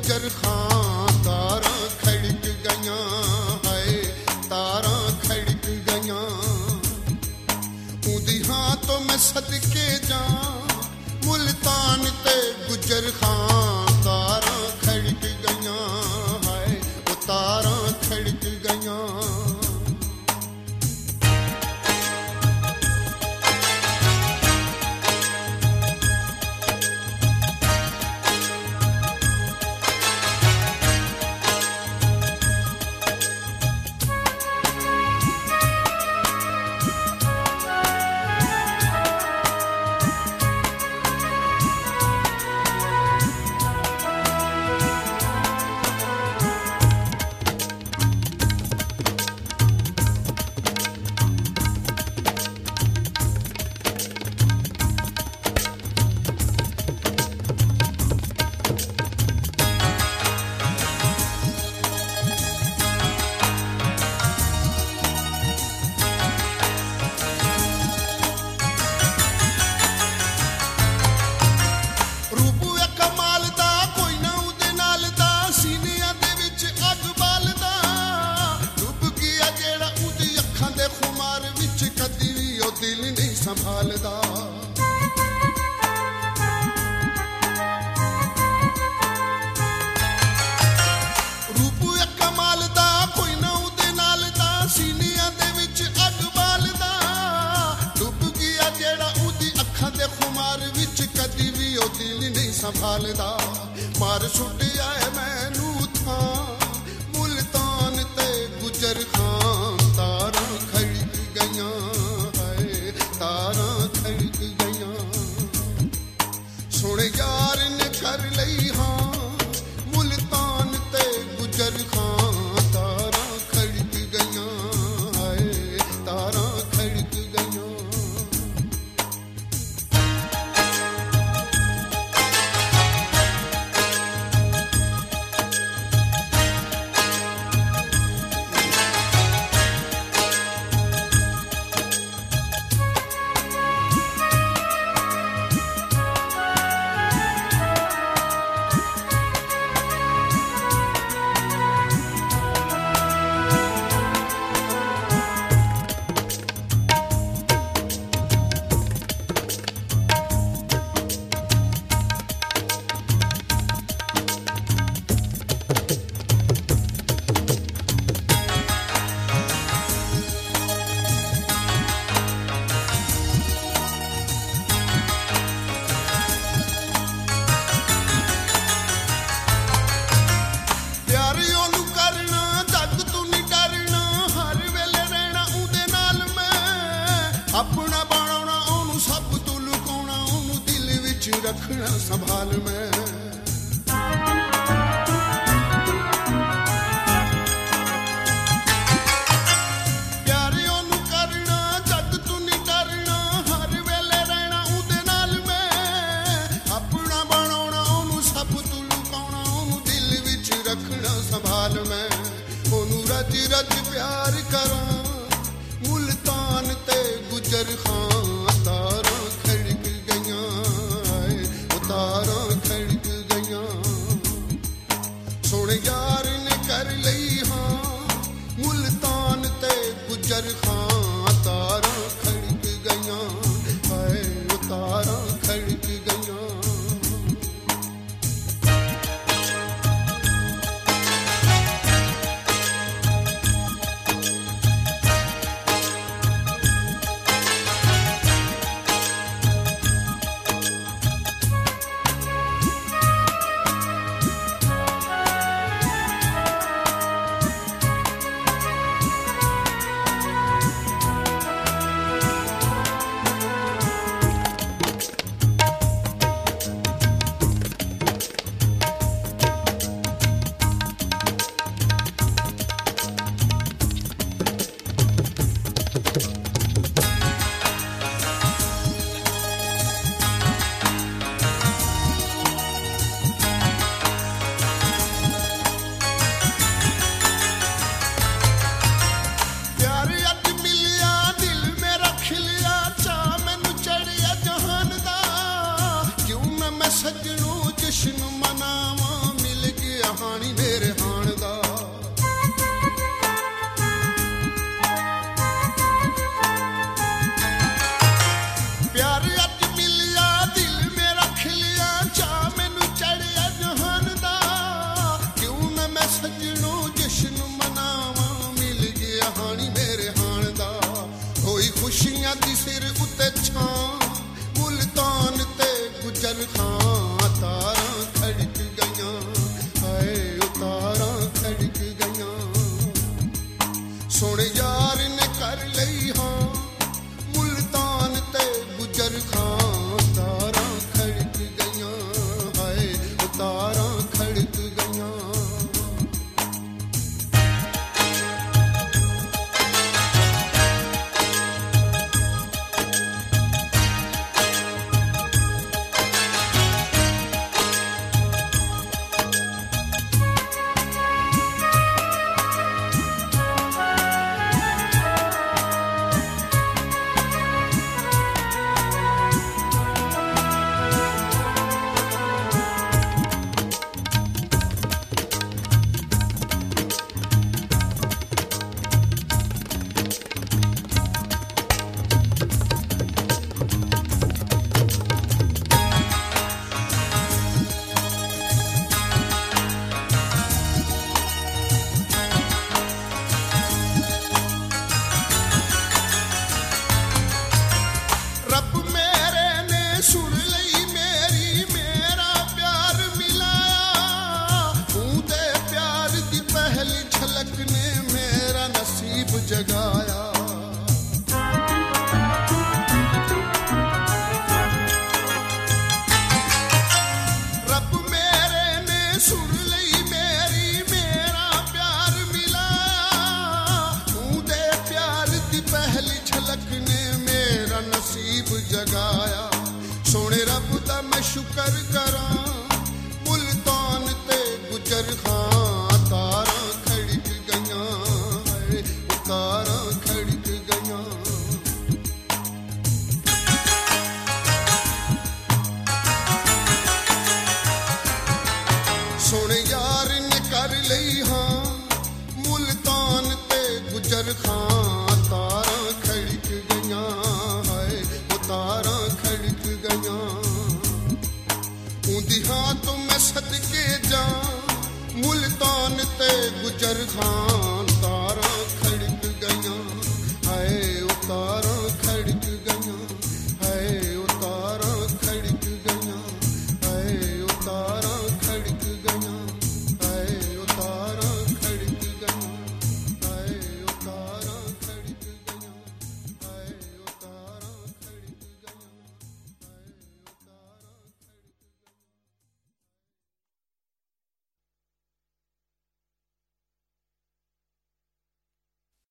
ਗੁਜਰ ਖਾਂ ਤਾਰਾਂ ਖੜਕ ਗਈਆਂ, ਹਾਏ ਤਾਰਾਂ ਖੜਕ ਗਈਆਂ। ਉਹਦੀ ਹਾਂ ਤੋਂ ਮੈਂ ਸਦਕੇ ਜਾ, ਮੁਲਤਾਨ ਤੇ ਗੁਜਰ ਖਾਂ ਤਾਰਾਂ ਖੜਕ ਗਈਆਂ, ਹਾਏ ਉਹ ਤਾਰਾਂ ਖੜਕ ਗਈਆਂ। ਸੰਭਾਲਦਾ ਮਾਰ ਸੁੱਟਿਆ ਮੈਨੂੰ ਥਾਂ, ਮੁਲਤਾਨ ਤੇ ਗੁਜਰ ਖਾਂ ਤਾਰਾਂ ਖੜਕ ਗਈਆਂ, ਹਾਏ ਤਾਰਾਂ ਖੜਕ ਗਈਆਂ। ਸੁਣ ਯਾਰ ਨੇ ਕਰ ਲਈ ਹਾਂ, ਮੁਲਤਾਨ ਤੇ ਗੁਜਰ ਖਾਂ ਤਾਰਾਂ ਖੜਕ ਗਈਆਂ, ਹਾਏ ਤਾਰਾਂ ਖੜਕ ਗਈਆਂ। ਆਪਣਾ ਬਣਾਉਣਾ ਉਹਨੂੰ ਸਭ ਤੋਂ ਲੁਕਾਉਣਾ, ਉਹਨੂੰ ਦਿਲ ਵਿੱਚ ਰੱਖਣਾ ਸੰਭਾਲ ਮੈਂ। ਪਿਆਰੇ ਉਹਨੂੰ ਕਰਨਾ ਜਦ ਤੂੰ ਨਹੀਂ ਡਰਨਾ, ਹਰ ਵੇਲੇ ਰਹਿਣਾ ਉਹਦੇ ਨਾਲ ਮੈਂ। ਆਪਣਾ ਬਣਾਉਣਾ ਉਹਨੂੰ ਸਭ ਤੋਂ ਲੁਕਾਉਣਾ, ਉਹਨੂੰ ਦਿਲ ਵਿੱਚ ਰੱਖਣਾ ਸੰਭਾਲ ਮੈਂ। ਉਹਨੂੰ ਰੱਜ ਰੱਜ ਪਿਆਰ ਕਰਾਂ, ਮੁਲਤਾਨ ਤੇ ਗੁਜਰ ਖਾਂ ਤਾਰਾਂ ਖੜਕ ਗਈਆਂ, ਉਹ ਤਾਰਾਂ ਖੜਕ ਗਈਆਂ। ਸੁਣ ਯਾਰ ਨੇ ਕਰ ਲਈ ਹਾਂ, ਮੁਲਤਾਨ ਤੇ ਗੁਜਰ ਖਾਂ ਤਾਰਾਂ ਖੜਕ ਗਈਆਂ, ਉਹ ਤਾਰਾਂ ਖੜਕ ਗਈਆਂ। ਸੱਜਣੋ ਜਸ਼ਨ ਮਨਾਵਾਂ, ਮਿਲ ਗਿਆ जगाया। रब मेरे ने सुन लई मेरी, मेरा प्यार मिला। ऊदे प्यार दी पहली झलक ने मेरा नसीब जगाया। सोने रब दा मैं शुकर करा, मुल्तान ते गुजर खां तारा खड़क गईयां, तारा खड़क गईयां। सोने यार ने कर लई हां, मुल्तान ते गुजर खां तारा खड़क गईयां, तारा खड़क गईयां। ऊंदी हां तो मैं सदके जा, मुल्तान ते गुजर खां